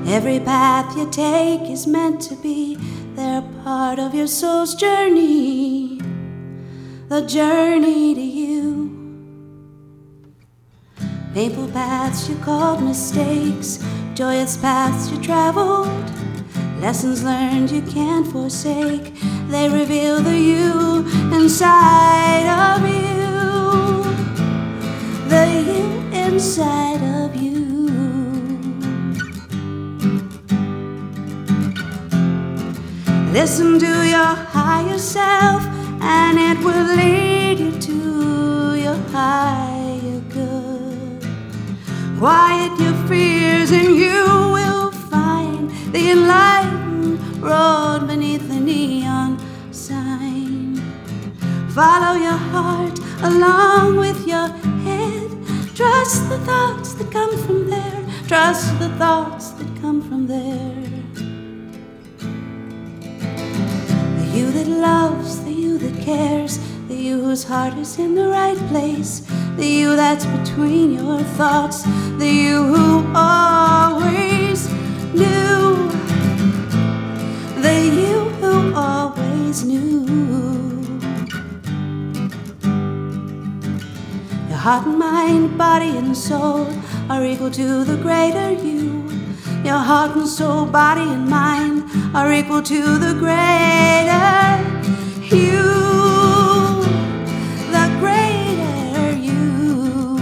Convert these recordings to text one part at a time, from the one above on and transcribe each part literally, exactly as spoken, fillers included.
Every path you take is meant to be. They're part of your soul's journey, the journey to you. Painful paths you called mistakes, joyous paths you traveled, lessons learned you can't forsake. They reveal the you inside of you, the you inside of you. Listen to your higher self, and it will lead you to your higher good. Quiet your fears, and you will find the enlightened road beneath the neon sign. Follow your heart along with your head. Trust the thoughts that come from there. Trust the thoughts that come from there. The you that loves, the you that cares, the you whose heart is in the right place, the you that's between your thoughts, the you who always knew, the you who always knew. Your heart and mind, body and soul are equal to the greater you. Your heart and soul, body and mind are equal to the greater you, the greater you.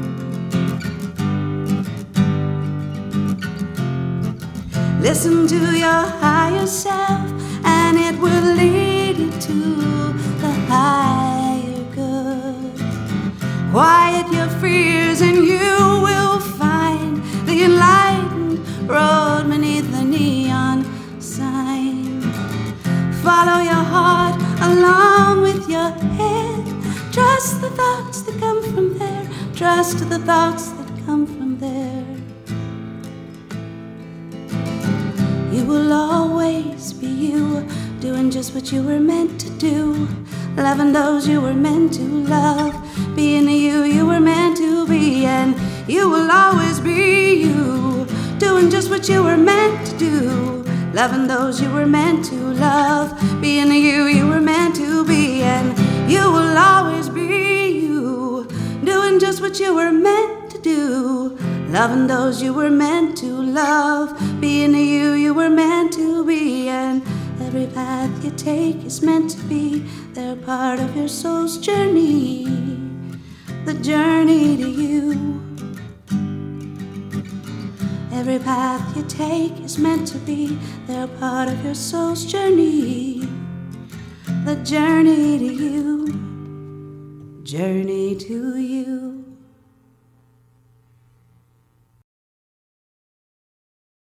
Listen to your higher self, and it will lead you to the higher good. Quiet your fears, and you will find the enlightened road beneath the neon sign. Follow your heart along with your head. Trust the thoughts that come from there. Trust the thoughts that come from there. You will always be you, doing just what you were meant to do, loving those you were meant to love, being the you you were meant to be. And you will always be you, doing just what you were meant to do, loving those you were meant to love, being the you you were meant to be. And you will always be you, doing just what you were meant to do, loving those you were meant to love, being the you you were meant to be. And every path you take is meant to be. They're part of your soul's journey, the journey to you. Every path you take is meant to be. They're part of your soul's journey, the journey to you, journey to you.